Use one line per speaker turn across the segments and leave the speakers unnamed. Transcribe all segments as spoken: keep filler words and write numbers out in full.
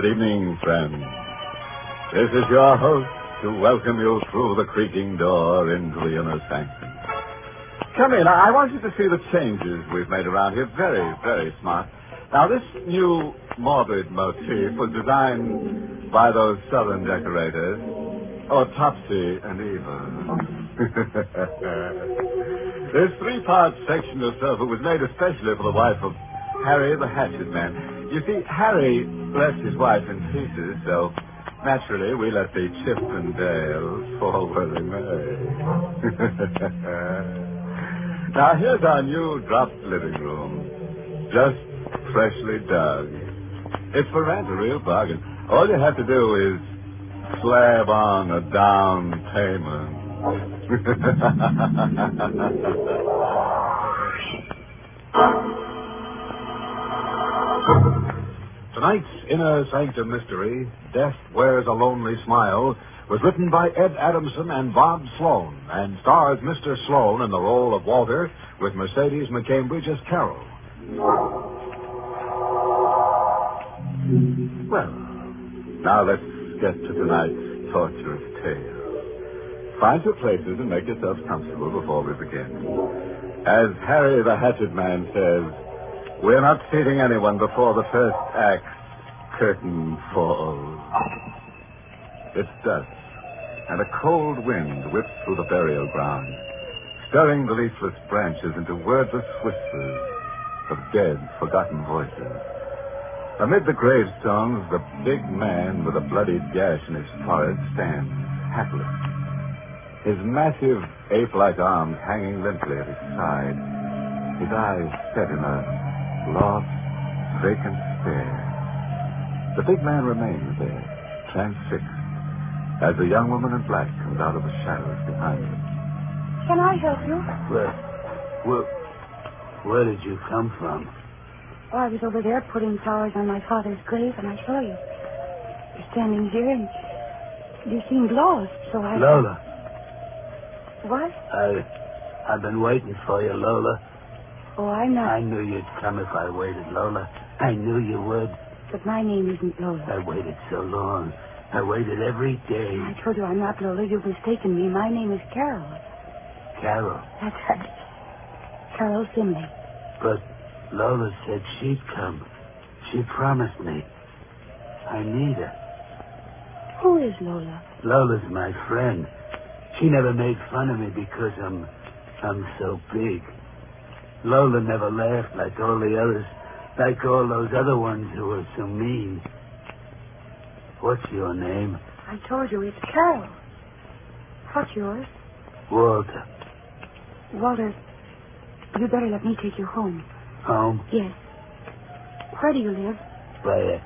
Good evening, friends. This is your host to welcome you through the creaking door into the inner sanctum. Come in. I want you to see the changes we've made around here. Very, very smart. Now, this new morbid motif was designed by those southern decorators, oh, Topsy and Eva. This three-part sectional sofa was made especially for the wife of Harry the Hatchet Man. You see, Harry left his wife in pieces, so naturally we let the Chippendales fall where they may. Now, here's our new dropped living room. Just freshly dug. It's for rent, a real bargain. All you have to do is slab on a down payment.
Tonight's Inner Sanctum Mystery, Death Wears a Lonely Smile, was written by Ed Adamson and Bob Sloan and stars Mister Sloan in the role of Walter with Mercedes McCambridge as Carol.
Well, now let's get to tonight's torturous tale. Find your places and make yourselves comfortable before we begin. As Harry the Hatchet Man says, we're not seating anyone before the first act curtain falls. It's dusk, and a cold wind whips through the burial ground, stirring the leafless branches into wordless whispers of dead, forgotten voices. Amid the gravestones, the big man with a bloody gash in his forehead stands, hatless, his massive ape-like arms hanging limply at his side, his eyes set in a lost, vacant stare. The big man remains there, transfixed, as the young woman in black comes out of the shadows behind him.
Can I help you?
Where, where, where did you come from?
Oh, I was over there putting flowers on my father's grave, and I saw you. You're standing here, and you seemed lost, so I...
Lola.
What?
I, I've been waiting for you, Lola.
Oh, I'm not...
I knew you'd come if I waited, Lola. I knew you would.
But my name isn't Lola.
I waited so long. I waited every day.
I told you I'm not Lola. You've mistaken me. My name is Carol.
Carol.
That's right. Carol Finley.
But Lola said she'd come. She promised me. I need her.
Who is Lola?
Lola's my friend. She never made fun of me because I'm... I'm so big. Lola never laughed like all the others, like all those other ones who were so mean. What's your name?
I told you it's Carol. What's yours?
Walter.
Walter, you better let me take you home.
Home?
Yes. Where do you live?
Where?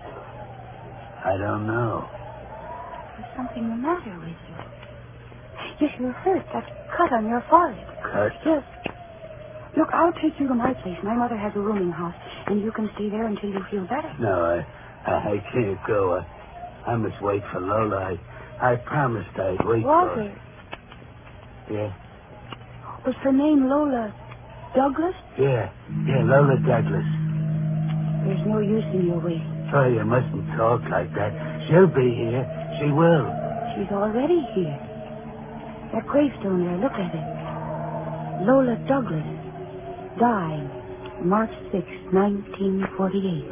I don't know.
There's something the matter with you. Yes, you're hurt. That cut on your forehead.
Cut?
Yes. Look, I'll take you to my place. My mother has a rooming house, and you can stay there until you feel better.
No, I I, I can't go. I, I must wait for Lola. I, I promised I'd wait
Walter.
for her. Yeah?
Was her name Lola Douglas?
Yeah, yeah, Lola Douglas.
There's no use in your waiting.
Oh, you mustn't talk like that. She'll be here. She will.
She's already here. That gravestone there, look at it. Lola Douglas died March sixth, nineteen forty-eight.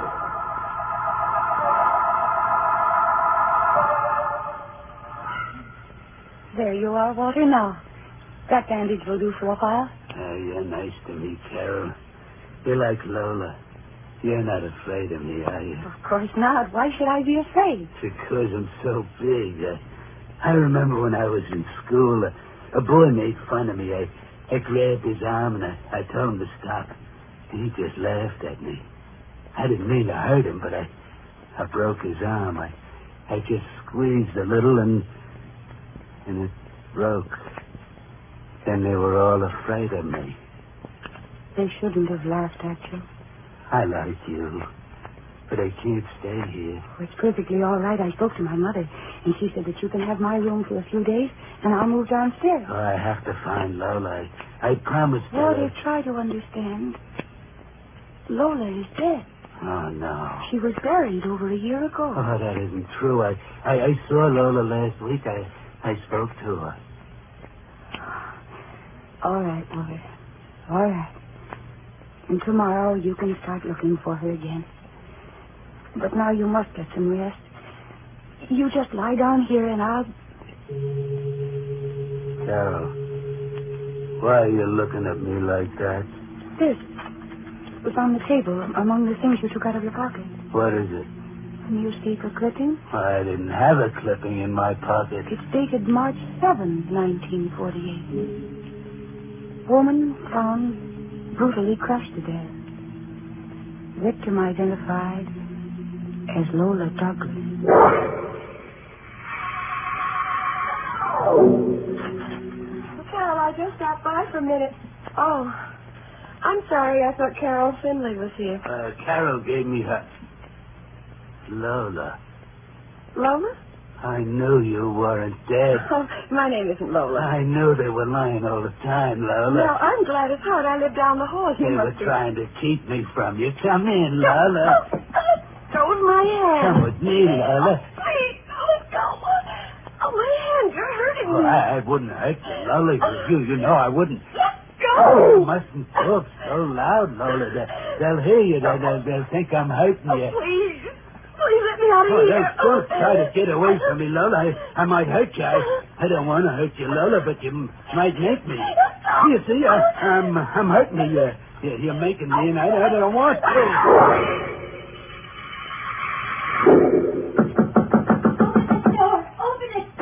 There you are, Walter, now. That bandage will do for a while.
Oh, you're nice to me, Carol. You're like Lola. You're not afraid of me, are you?
Of course not. Why should I be afraid?
Because I'm so big. I, I remember when I was in school, a, a boy made fun of me. I, I grabbed his arm and I, I told him to stop. And he just laughed at me. I didn't mean to hurt him, but I, I broke his arm. I, I just squeezed a little and, and it broke. Then they were all afraid of me.
They shouldn't have laughed at you.
I like you, but I can't stay here.
Oh, it's perfectly all right. I spoke to my mother, and she said that you can have my room for a few days, and I'll move downstairs.
Oh, I have to find Lola. I, I promised her.
Walter, try to understand. Lola is dead.
Oh, no.
She was buried over a year ago.
Oh, that isn't true. I, I, I saw Lola last week. I, I spoke to her.
All right, Walter. All right. And tomorrow you can start looking for her again. But now you must get some rest. You just lie down here and I'll...
Carol, why are you looking at me like that?
This was on the table among the things you took out of your pocket.
What is it?
A newspaper clipping.
I didn't have a clipping in my pocket.
It's dated March seventh, nineteen forty-eight. Woman found brutally crushed to death. Victim identified as Lola Douglas.
Carol, I just stopped by for a minute. Oh, I'm sorry. I thought Carol Finley was here.
Uh, Carol gave me her... Lola.
Lola?
I knew you weren't dead.
Oh, my name isn't Lola.
I knew they were lying all the time, Lola.
Well, I'm glad it's hot. I live down the hall.
They
You
were
must be...
trying to keep me from you. Come in, Lola.
Oh, oh, that was my hand.
Come with me, Lola.
Please, let go. Oh, my hand. You're hurting
Oh,
me.
I, I wouldn't hurt you, Lola. It was you. You know I wouldn't.
Let go.
Oh, you mustn't talk so loud, Lola. They, they'll hear you. They, they'll, they'll think I'm hurting
Oh,
you.
please. Please let me out of
Oh,
here.
don't, don't try to get away from me, Lola. I, I might hurt you. I, I don't want to hurt you, Lola, but you m- might make me. You see, I, I'm, I'm hurting you. You're, you're, you're making me, and I, I don't want to.
Open it.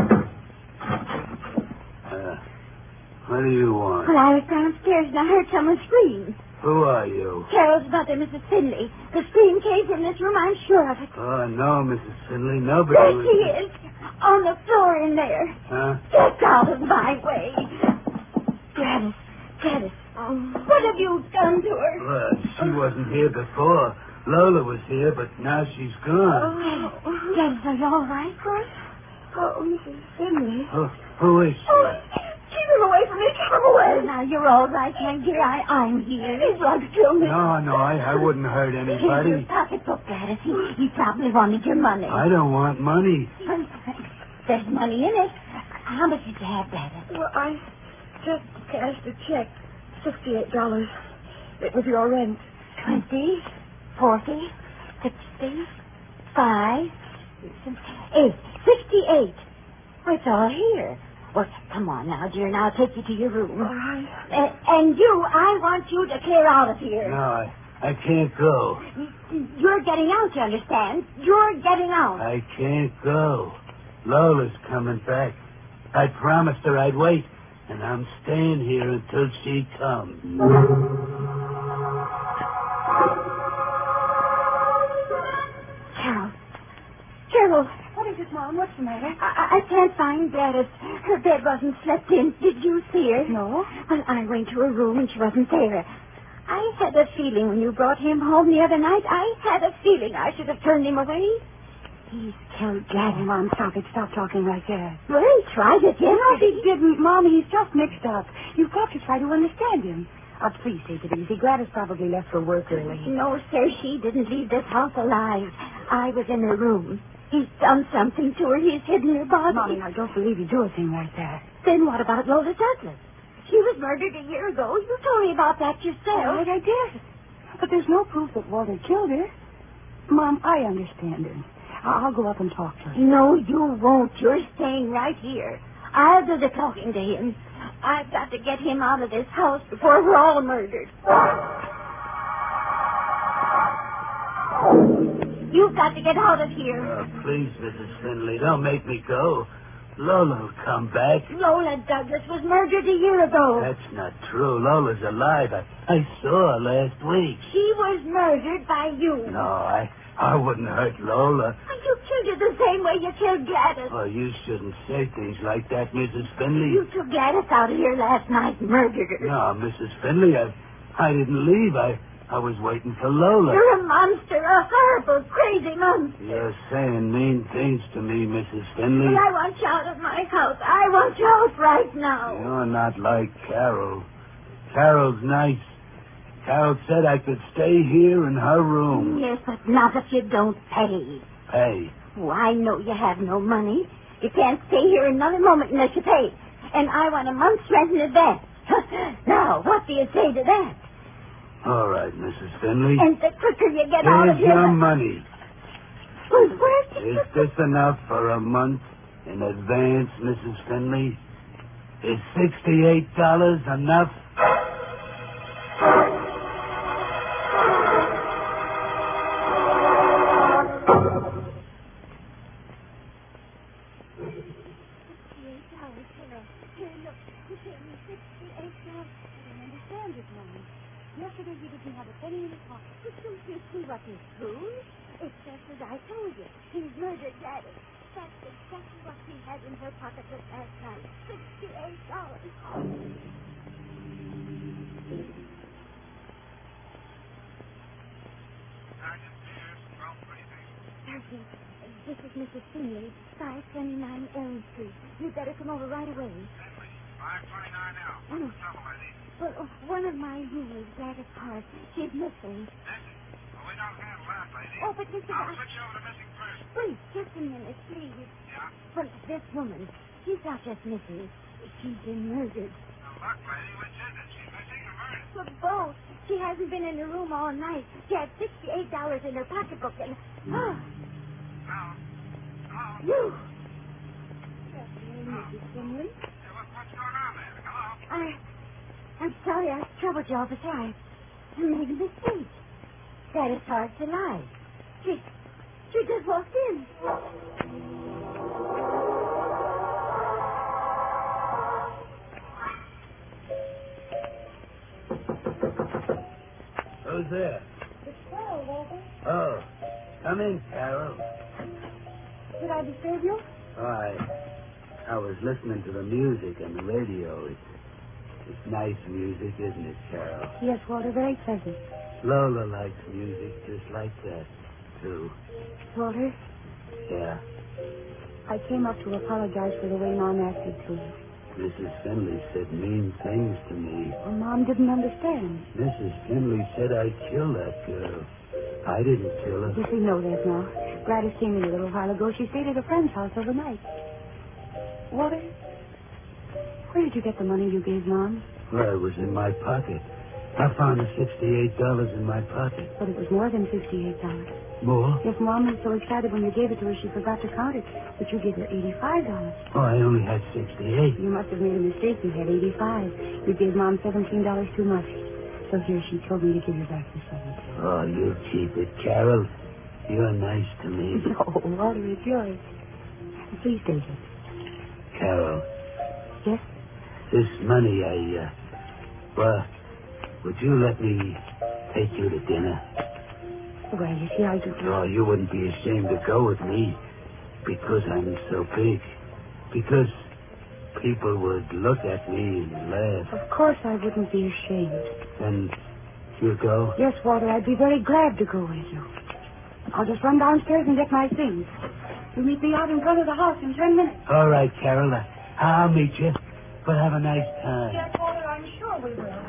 Uh, what do you want?
Well, I was downstairs and I heard someone scream.
Who are you?
Carol's mother, Missus Finley. The scream came from this room, I'm sure of it.
Oh, no, Missus Finley. Nobody
There
was...
she is, on the floor in there.
Huh?
Get out of my way. Gladys, Gladys, what have you done to her?
Well, she wasn't here before. Lola was here, but now she's gone.
Oh, Gladys, are you all right?
Oh, Missus Finley.
Who, who is she?
Oh, keep him away from me. Keep him away.
Well, now, you're all right, my dear. I, I'm here.
He's going to kill me.
No, no, I, I wouldn't hurt
Here's your
anybody.
pocketbook, Gladys. He, he probably wanted your money.
I don't want money.
Well, there's money in it. How much did you have, Gladys?
Well, I just cashed a check. Sixty-eight dollars. It was your rent.
Twenty, forty, sixty, five, eight, sixty-eight. Well, it's all here. Well, come on now, dear, and I'll take you to your room.
All right.
Uh, and you, I want you to clear out of here.
No, I, I can't go.
You're getting out, you understand? You're getting out.
I can't go. Lola's coming back. I promised her I'd wait, and I'm staying here until she comes.
Carol. Carol.
What is it, Mom? What's the matter?
I, I can't find Gladys. Her bed wasn't slept in. Did you see her?
No.
Well, I went to her room and she wasn't there. I had a feeling when you brought him home the other night, I had a feeling I should have turned him away. He's killed Gladys.
Mom, stop it. Stop talking like that.
Well, he tried it, didn't
No,
he?
he didn't. Mom, he's just mixed up. You've got to try to understand him. Oh, please take it easy. Gladys probably left for work early.
No, sir, she didn't leave this house alive. I was in her room. He's done something to her. He's hidden her body.
Mommy, I don't believe he'd do a thing like that.
Then what about Lola Douglas? She was murdered a year ago. You told me about that yourself.
All right, I did. But there's no proof that Walter killed her. Mom, I understand him. I- I'll go up and talk to her.
No, you won't. You're staying right here. I'll do the talking to him. I've got to get him out of this house before we're all murdered. You've got to get out of here.
Oh, please, Missus Finley, don't make me go. Lola will come back.
Lola Douglas was murdered a year ago.
That's not true. Lola's alive. I, I saw her last week.
She was murdered by you.
No, I, I wouldn't hurt Lola.
You killed her the same way you killed Gladys.
Oh, you shouldn't say things like that, Missus Finley.
You took Gladys out of here last night and murdered her.
No, Missus Finley, I, I didn't leave. I, I was waiting for Lola.
You're a monster, a horrible, crazy monster.
You're saying mean things to me, Missus Finley.
But I want you out of my house. I want you out right now.
You're not like Carol. Carol's nice. Carol said I could stay here in her room.
Yes, but not if you don't pay.
Pay?
Oh, I know you have no money. You can't stay here another moment unless you pay. And I want a month's rent in advance. Now, what do you say to that?
All right, Missus Finley.
And the quicker you get out of
Here's
here...
your money.
Well, where's the...
Is this enough for a month in advance, Missus Finley? Is sixty-eight dollars enough?
Yesterday you didn't have a penny in his pocket. But don't you see what he's doing? It's just as I told you. He's murdered Daddy. That's exactly what she had in her pocket last night. Sixty-eight dollars.
Sergeant Pierce, twelve precinct.
Sergeant, this is Missus Finley, five twenty-nine Elm Street. You'd better come over right away.
Finley, five twenty-nine now.
Oh.
What's the trouble, lady?
Well, uh, one of my roommates, Gladys Hart, she's missing.
Missing? Well, we don't handle that, lady.
Oh, but Mister
I'll
I-
switch you over to missing person.
Please, just a minute, please.
Yeah?
Well, this woman, she's not just missing. She's been murdered.
Now, look, lady, which is it? She's missing or murdered?
For both. She hasn't been in her room all night. She had sixty-eight dollars in her pocketbook and... Oh,
No. No.
you! Good afternoon, Missus Finley.
Yeah, what, what's going on there? Hello?
I... I'm sorry I troubled you, officer. I, I made a mistake. That is hard to lie. She... She just walked in.
Who's there?
It's Carol, Walter.
Oh, come in, Carol.
Did I disturb you?
Oh, I, I was listening to the music on the radio. It's, it's nice music, isn't it, Carol?
Yes, Walter, very pleasant.
Lola likes music just like that, too.
Walter,
Yeah.
I came up to apologize for the way Mom acted to you.
Missus Finley said mean things to me.
Well, Mom didn't understand.
Missus Finley said I killed that girl. I didn't kill her.
Yes, we know that now. Gladys came in a little while ago. She stayed at a friend's house overnight. Walter, where did you get the money you gave Mom?
Well, it was in my pocket. I found the sixty-eight dollars in my pocket.
But it was more than fifty-eight dollars.
More?
Yes, Mom was so excited when you gave it to her she forgot to count it. But you gave her eighty-five dollars.
Oh, I only had sixty-eight.
You must have made a mistake. You had eighty-five. You gave Mom seventeen dollars too much. So here, she told me to give you back the seventeen.
Oh, you keep it, Carol. You're nice to me.
No, Walter, it's yours. Please take it.
Carol,
Yes?
this money I, uh... Well, would you let me take you to dinner?
Well, you see, I do.
Oh, you wouldn't be ashamed to go with me because I'm so big. Because people would look at me and laugh.
Of course I wouldn't be ashamed.
Then you go?
Yes, Walter, I'd be very glad to go with you. I'll just run downstairs and get my things. You meet me out in front of the house in ten minutes.
All right, Carol. I'll meet you. But have a nice time.
Yes, Walter, I'm sure we will.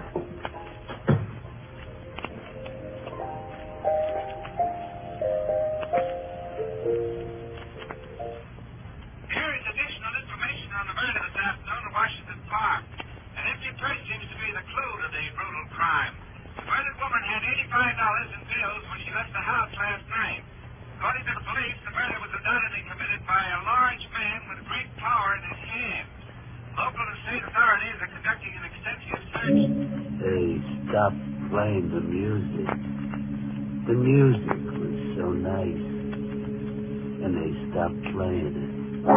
Here is additional information on the murder this afternoon in Washington Park. An empty purse seems to be the clue to the brutal crime. The murdered woman had eighty-five dollars in bills when she left the house last night. According to the police, the murder was undoubtedly committed by a large man with great power in his hands. Local and state authorities are conducting an extensive search.
They stopped playing the music. The music was so nice. And they stopped playing it.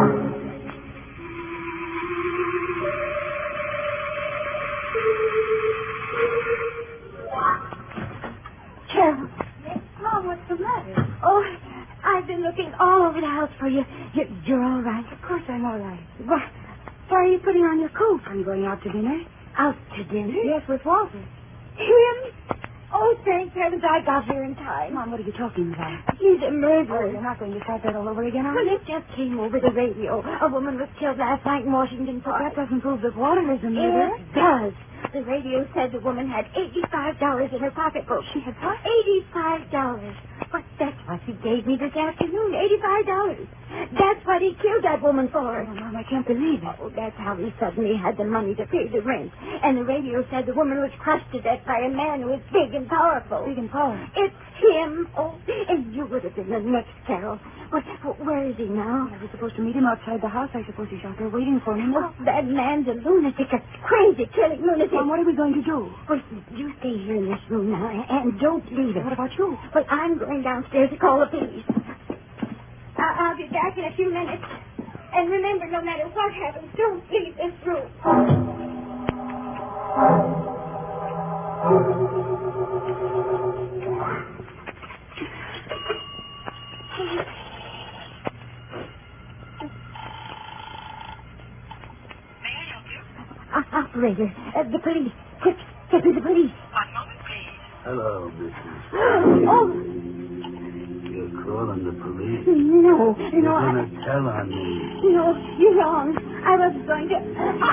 Carol.
Mom, what's the matter?
Oh, I've been looking all over the house for you. You're, you're all right.
Of course I'm all right.
Why, why are you putting on your coat?
I'm going out to dinner.
Out to dinner?
Yes, with Walter.
Him? Oh, thank heavens I got here in time.
Mom, what are you talking about?
He's a
Oh,
murderer.
you're not going to start that all over again, are
Well,
you?
it just came over the radio. A woman was killed last night in Washington
But that
Park.
doesn't prove that Walter is a murderer.
It does. The radio said the woman had eighty-five dollars in her pocketbook.
She had what?
eighty-five dollars. But that's what he gave me this afternoon, eighty-five dollars. That's what he killed that woman for.
Oh, Mom, I can't believe it.
Oh, that's how he suddenly had the money to pay the rent. And the radio said the woman was crushed to death by a man who was big and powerful.
Big and powerful.
It's him. Oh, and you would have been the next, Carol. What, where is he now?
I was supposed to meet him outside the house. I suppose he's out there waiting for me.
Oh, that man's a lunatic, a crazy, killing lunatic.
Mom, what are we going to do?
Well, you stay here in this room now, and don't leave it.
What about you?
Well, I'm going downstairs to call the police. I- I'll be back in a few minutes. And remember, no matter what happens, don't leave this room. Uh, operator, uh, the police. Quick, get me the police.
One moment, please.
Hello, Missus
Oh,
You're calling the police.
no,
You're
no, I...
going to tell on me.
No, you're wrong. I was going to...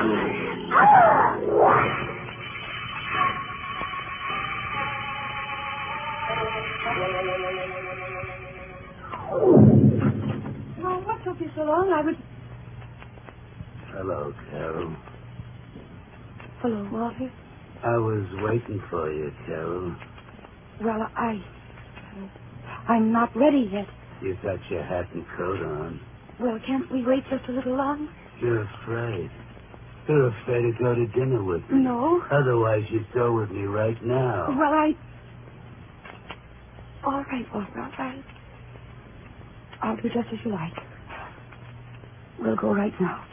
Oh, what took you so long? I was...
Hello, Carol.
Hello, Walter.
I was waiting for you, Carol.
Well, I... I'm not ready yet.
You got your hat and coat on.
Well, can't we wait just a little longer?
You're afraid. You're afraid to go to dinner with me.
No.
Otherwise, you'd go with me right now.
Well, I... All right, Walter, all right. I'll do just as you like. We'll go right now.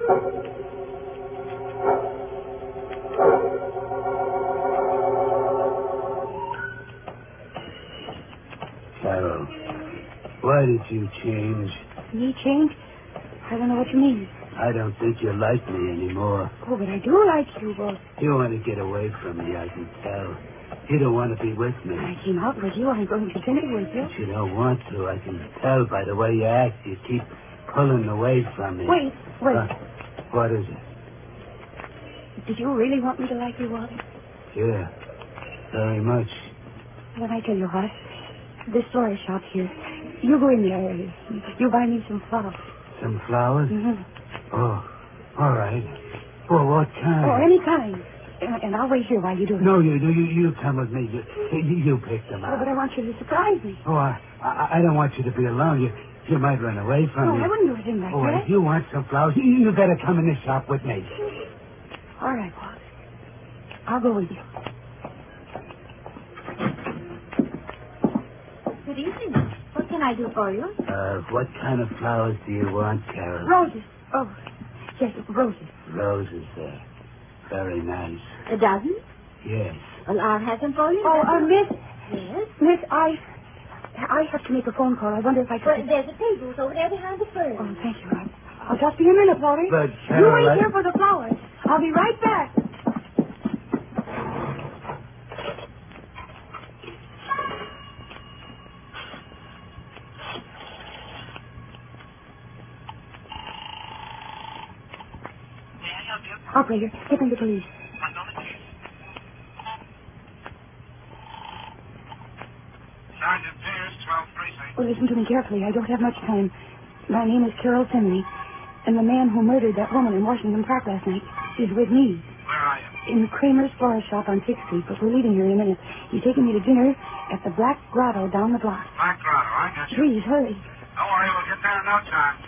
Carol, why did you change?
Me change? I don't know what you mean.
I don't think you like me anymore.
Oh, but I do like you, Walter.
You want to get away from me, I can tell. You don't want to be with me.
I came out with you. I'm going to dinner with you.
But you don't want to. I can tell by the way you act. You keep pulling away from me.
Wait, wait.
Uh, what is it?
Did you really want me to like you, Walter?
Yeah, very much.
Then I tell you what. This florist shop here. You go in there. You buy me some flowers.
Some flowers?
Mm-hmm.
Oh, all right. Well, what kind?
Oh, any kind. And, and I'll wait here while you do it.
No, you you you come with me. You you, you pick them
Oh,
out.
but I want you to surprise me.
Oh, I, I I don't want you to be alone. You you might run away from
No,
me.
I wouldn't do a thing like
Oh,
that.
if you want some flowers, you, you better come in the shop with me.
All right, Walter. I'll go with you.
Good evening. What can I do for you?
Uh, what kind of flowers do you want, Carol?
Roses. Oh, yes, roses.
Roses, uh, very nice.
A dozen?
Yes.
Well, I'll have them for you.
Oh, uh, Miss,
Yes?
Miss, I, I have to make a phone call. I wonder if I
Well,
could.
there's a table over there behind the fern.
Oh, thank you. I'll, I'll just be a minute, Walter.
But,
You
Carol,
wait
I-
here for the flowers. I'll be right back.
May I help you?
Operator, get me the police.
One moment, please. Sergeant Pierce, twelfth Precinct.
Well, listen to me carefully. I don't have much time. My name is Carol Finley, and the man who murdered that woman in Washington Park last night is with me
Where are you?
in Kramer's florist shop on sixth Street, but we're leaving here in a minute. He's taking me to dinner at the Black Grotto down the block.
Black Grotto, I got you.
Please, hurry.
Don't worry, we'll get there in no time.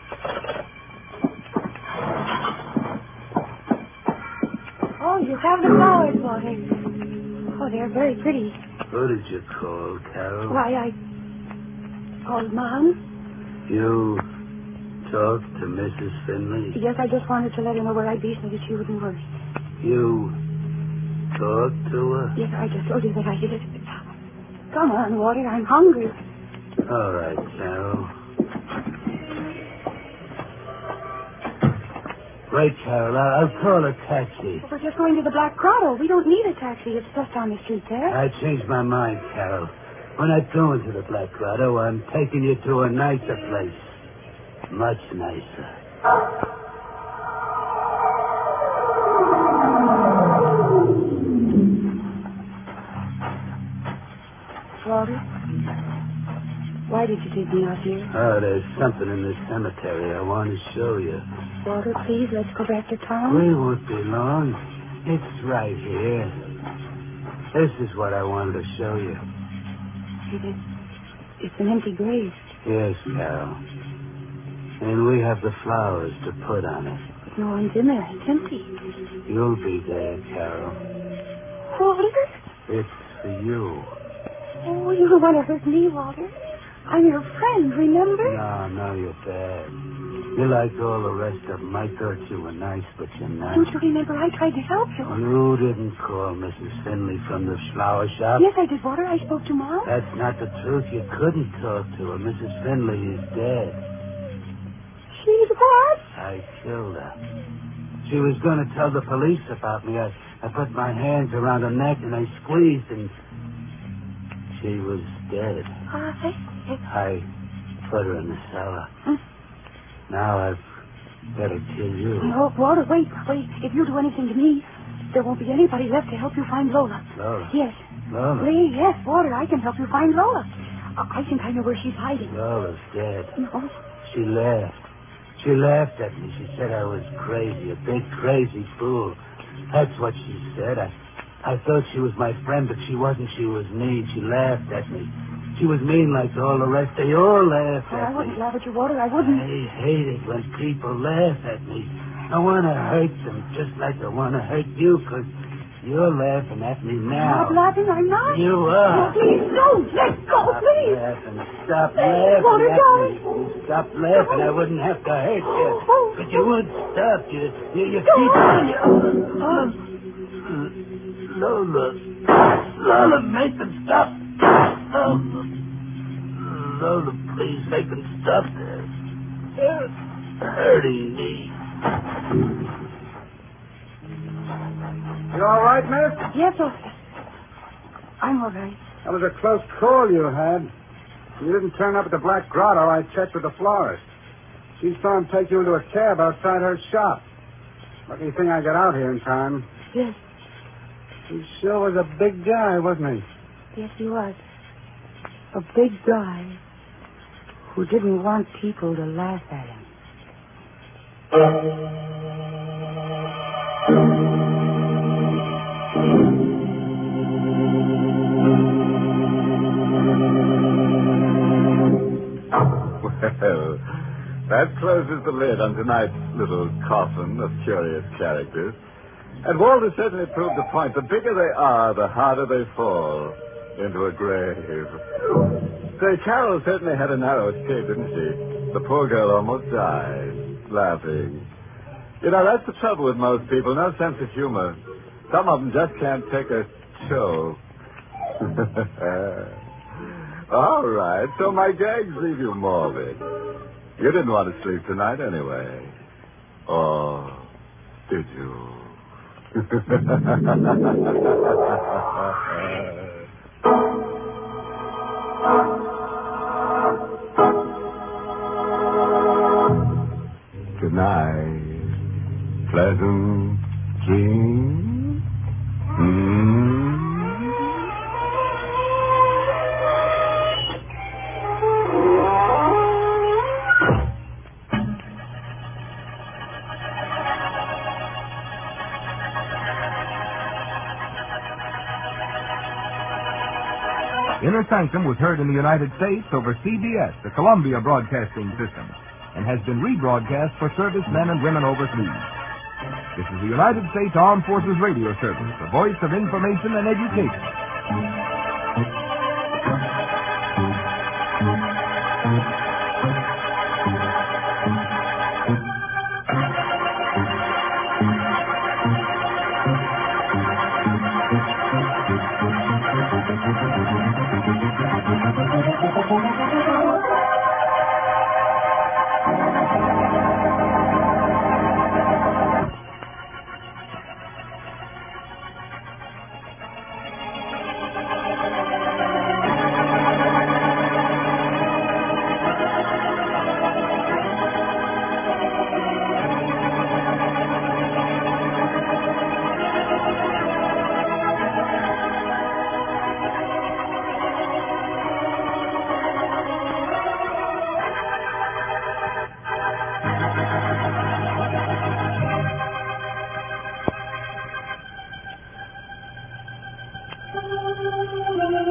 Oh, you have the flowers, Walter. Oh, they're very pretty.
Who did you call, Carol?
Why, I called Mom.
You talked to Missus Finley?
Yes, I just wanted to let her know where I'd be so that she wouldn't worry.
You talked to her?
Yes, I just told you that I did it. Come on, Walter, I'm hungry.
All right, Carol. Wait, Carol. I'll, I'll call a taxi.
We're just going to the Black Grotto. We don't need a taxi. It's just down the street there.
I changed my mind, Carol. We're not going to the Black Grotto. I'm taking you to a nicer place. Much nicer.
Walter, why did you take me out here?
Oh, there's something in this cemetery I want to show you.
Walter, please, let's go back to town.
We won't be long. It's right here. This is what I wanted to show you.
It is, it's an empty grave.
Yes, Carol. And we have the flowers to put on it.
But no one's in there. It's empty.
You'll be there, Carol.
Walter?
It's for you.
Oh, you don't want to hurt me, Walter. I'm your friend, remember?
No, no, you're bad. You're like all the rest of them. I thought you were nice, but you're not.
Don't you remember I tried to help you?
You didn't call Missus Finley from the flower shop?
Yes, I did, Walter. I spoke to Mom.
That's not the truth. You couldn't talk to her. Missus Finley is dead.
She's what?
I killed her. She was going to tell the police about me. I, I put my hands around her neck and I squeezed and she was dead.
Uh, I,
I put her in the cellar.
Hmm?
Now I've got to kill you.
No, Walter, wait, wait. If you do anything to me, there won't be anybody left to help you find Lola.
Lola?
Yes.
Lola?
Lee, yes, Walter, I can help you find Lola. I I think I know where she's hiding.
Lola's dead.
No.
She laughed. She laughed at me. She said I was crazy, a big crazy fool. That's what she said. I, I thought she was my friend, but she wasn't. She was mean. She laughed at me. She was mean like all the rest. They all laughed
Oh,
at
I wouldn't
me.
laugh at you, Walter. I wouldn't.
I hate it when people laugh at me. I want to hurt them just like I want to hurt you, because you're laughing at me
I'm
now.
not laughing. I'm not.
You
No,
are.
please, don't. Let go,
Stop
please.
laughing. Stop
Please,
laughing
Walter,
at
don't.
me. You stop laughing. I wouldn't have to hurt you.
Oh.
But you would stop. You, you, you
Don't.
keep on. Oh. Lola. Lola, make them stop. Lola. Lola, please make them stop. They're hurting me.
You all right, miss?
Yes, officer. I'm all right.
That was a close call you had. You didn't turn up at the Black Grotto. I checked with the florist. She saw him take you into a cab outside her shop. Lucky thing I got out here in time.
Yes,
He sure was a big guy, wasn't he?
yes, he was. A big guy who didn't want people to laugh at him.
Well, that closes the lid on tonight's little coffin of curious characters. And Walter certainly proved the point. The bigger they are, the harder they fall into a grave. Say, Carol certainly had a narrow escape, didn't she? The poor girl almost died, laughing. You know, that's the trouble with most people. No sense of humor. Some of them just can't take a joke. All right, so my gags leave you morbid. You didn't want to sleep tonight anyway. Or did you? Good night. Pleasant dreams. Hmm.
Inner Sanctum was heard in the United States over C B S, the Columbia Broadcasting System, and has been rebroadcast for servicemen and women overseas. This is the United States Armed Forces Radio Service, the voice of information and education.
Thank you.